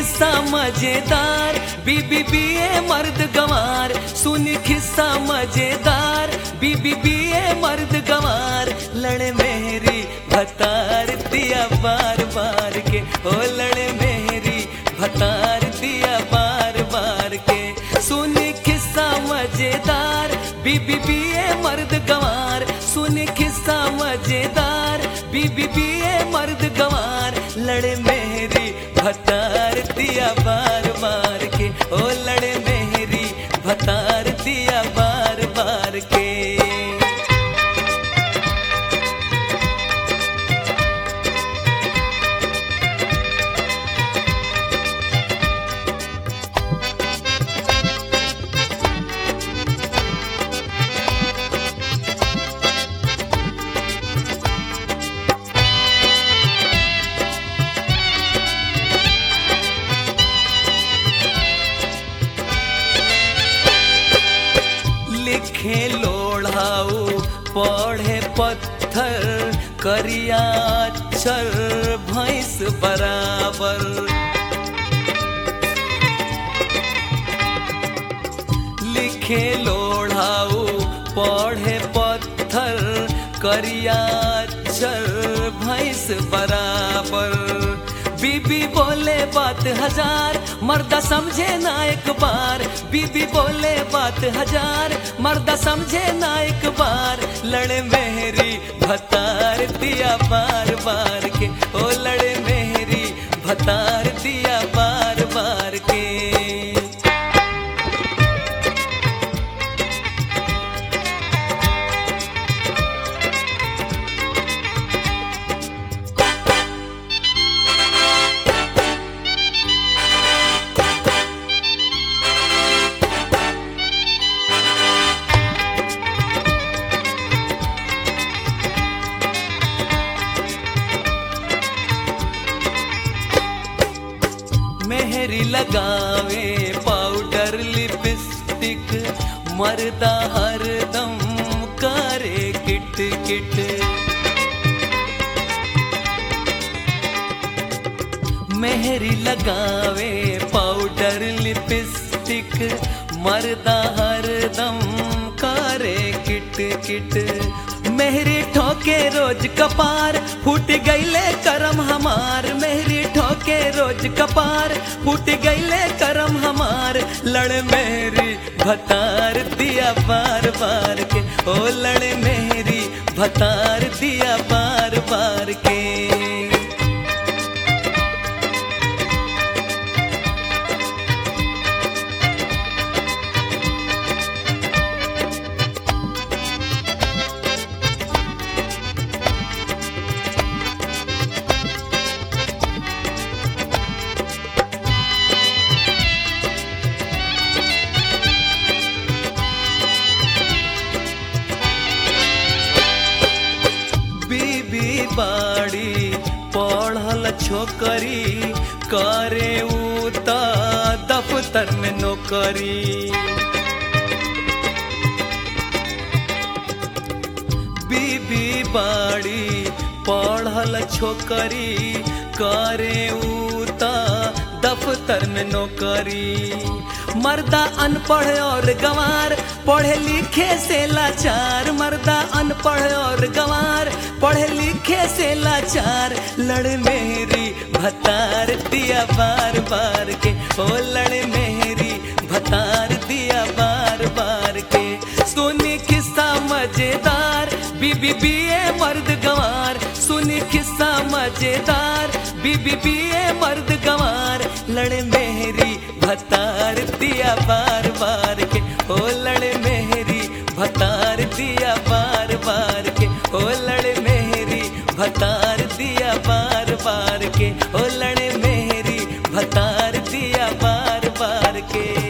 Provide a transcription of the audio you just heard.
खिस्सा मजेदार, बीबी बीए मर्द गंवार। सुनी खिस्सा मजेदार, बीबी बीए मर्द गंवार। लड़े मेरी भतार दिया बार बार के, ओ लड़े मेरी भतार दिया बार बार के। सुनी खिस्सा मजेदार, बीबी बीए मर्द गंवार। सुनी खिस्सा मजेदार, बीबी बीए मर्द गंवार। लड़े मेरी भतार दिया बार बार के, ओ लड़े मेरी भतार दिया बार बार के। लिखे लोढ़ाऊ पढ़े पत्थर, करिया अक्षर भैंस बराबर। लिखे लोढ़ाऊ पढ़े पत्थर, करिया अक्षर भैंस बराबर। बीबी बोले बात हजार, मर्दा समझे ना एक बार। बीबी बोले बात हजार, मर्दा समझे ना एक बार। लड़े मेरी भतार दिया बार बार के, ओ लड़े मेरी भतार दिया बार बार के। मेहरी लगावे पाउडर लिपस्टिक, मर्दा हरदम करे किट किट। मेहरी लगावे पाउडर लिपस्टिक, मर्दा हरदम करे किट किट। मेहरी ठोके रोज कपार, फूट गईले करम हमार। मेहरी ठोके रोज कपार, फूट गईले करम हमार। लड़ मेरी भतार दिया बार बार के, ओ लड़ मेरी भतार दिया बार बार के। बीबी बाड़ी पढ़ल छोकरी, करे उता दफ्तर में नौकरी। बीबी बाड़ी पढ़ल छोकरी, करे उता दफ्तर में नौकरी। मर्दा अनपढ़ और गंवार, पढ़े लिखे से लाचार। मर्दा अनपढ़ और गंवार, पढ़े लिखे से लाचार। लड़ मेरी भतार दिया बार बार के, ओ लड़ मेरी भतार दिया बार बार के। सुनी किस्सा मजेदार, बीबी बीए मर्द गंवार। सुनी किस्सा मजेदार, बीबी बीए मर्द गंवार। लड़ मेरी भतार दिया बार बार के, ओ लड़ मेरी भतार दिया बार बार के, ओ लड़ मेरी भतार दिया बार बार के, ओ लड़ मेरी भतार दिया बार बार के।